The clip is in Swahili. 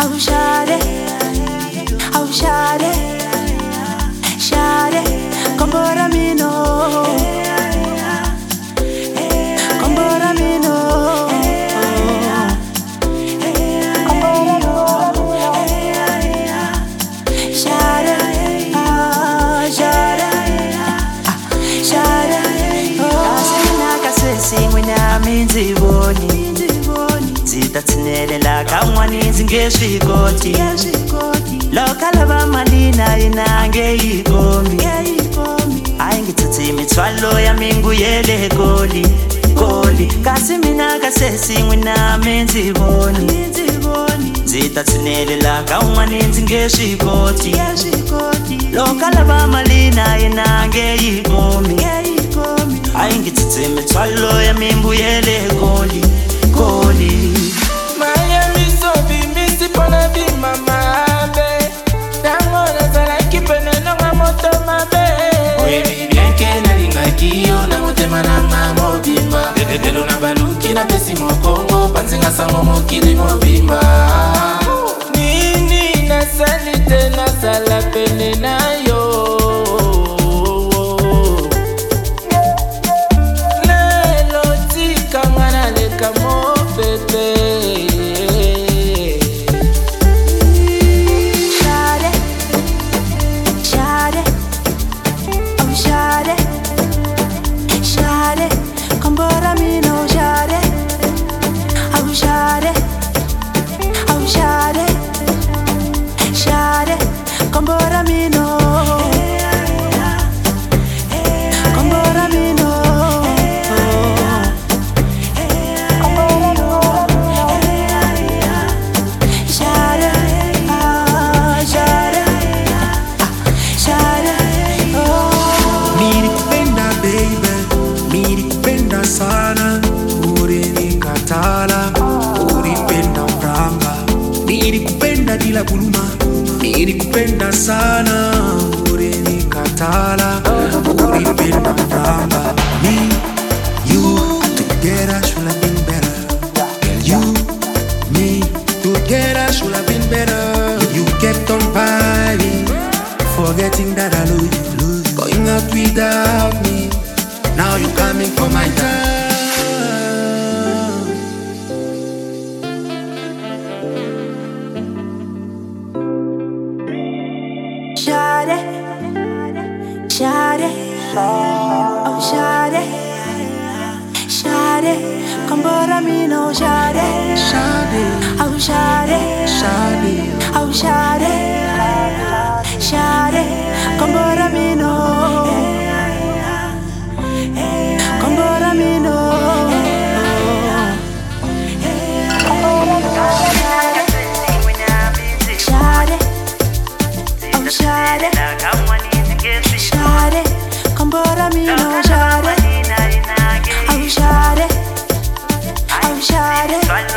Oh shawty, oh shawty, shawty, come bora me no, come bora me no, shawty, shawty, oh, sina kasisi mwina minziboni. Zitatsinela kamwani zingesvikoti lokala vamalina inange ikomi ayingitsitsi mitswalo ya mingu yele goli kasi mina kasesi mwina menziboni zitatsinela kamwani zingesvikoti lokala vamalina inange ikomi ayingitsitsi mitswalo ya mingu yele goli Miami so be missy pona be mama be. Tango na sala kipene no ngamoto mabe. Oye bien que na linga kiyo na motema na ngamo bimba. Dedelo na baluki na pesi mokongo panzinga sango mokili mobimba. Nini na salite na sala pene na yo. Sana ulinikatala, ulipenda mranga. Nilikupenda bila kuluma, nilikupenda sana, ulinikatala, ulipenda mranga. Me, you, together should have been better. You, me, together should have been better. You kept on vibing, forgetting that I lose you, going out without me. Now you coming for my time. Shawty, shawty, oh shawty, shawty, come bora me no shawty, oh shawty, oh shawty, shawty, come bora me no. Shawty,